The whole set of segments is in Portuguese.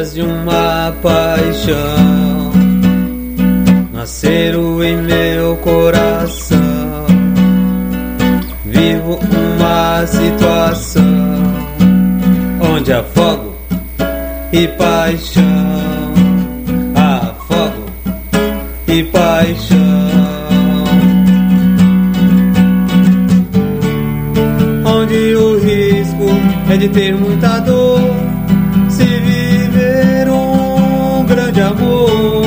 Coisas de uma paixão nasceram em meu coração. Vivo uma situação onde afogo e paixão, afogo e paixão. Onde o risco é de ter muita dor, se viver um grande amor.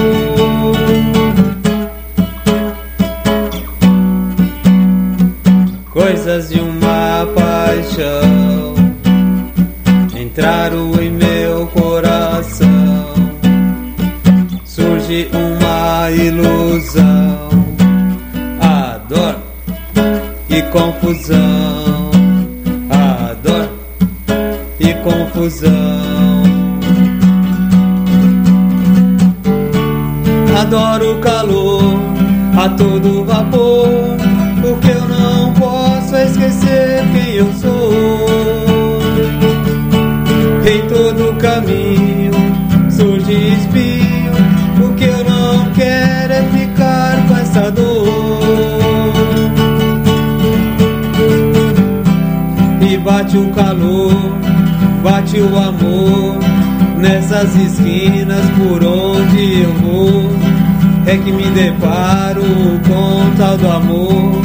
Coisas de uma paixão entraram em meu coração. Surge uma ilusão, a dor e confusão, a dor e confusão. Adoro o calor a todo vapor, porque eu não posso esquecer quem eu sou. Em todo caminho surge espinho, o que eu não quero é ficar com essa dor. E bate o calor, bate o amor, nessas esquinas por onde eu vou, é que me deparo com tal do amor.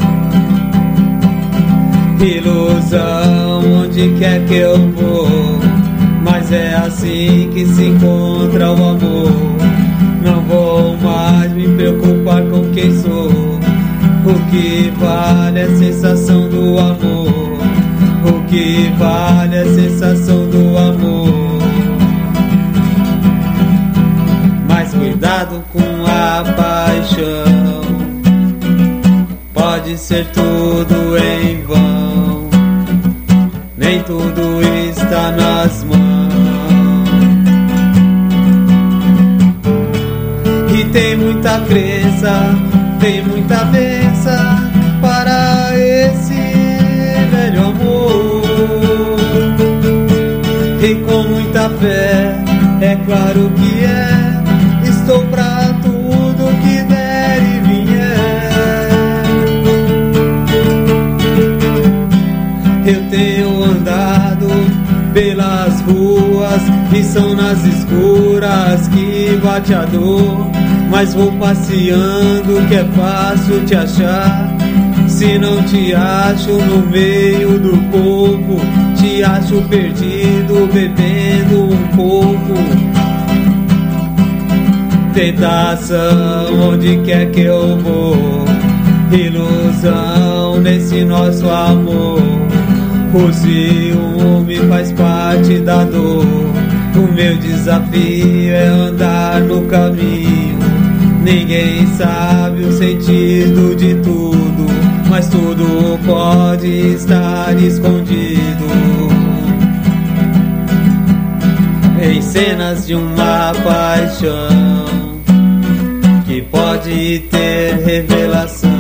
Ilusão onde quer que eu vou, mas é assim que se encontra o amor. Não vou mais me preocupar com quem sou, o que vale é a sensação do amor, o que vale é a sensação do amor. Mas cuidado com a paixão, pode ser tudo em vão, nem tudo está nas mãos. E tem muita crença, tem muita benção para esse velho amor. E com muita fé, é claro que é, estou pra tudo que der e vier. Eu tenho andado pelas ruas e são nas escuras que bate a dor, mas vou passeando que é fácil te achar. Se não te acho no meio do povo, te acho perdido bebendo um pouco. Tentação onde quer que eu vou, ilusão nesse nosso amor. O ciúme faz parte da dor, o meu desafio é andar no caminho. Ninguém sabe o sentido de tudo, mas tudo pode estar escondido em cenas de uma paixão que pode ter revelação.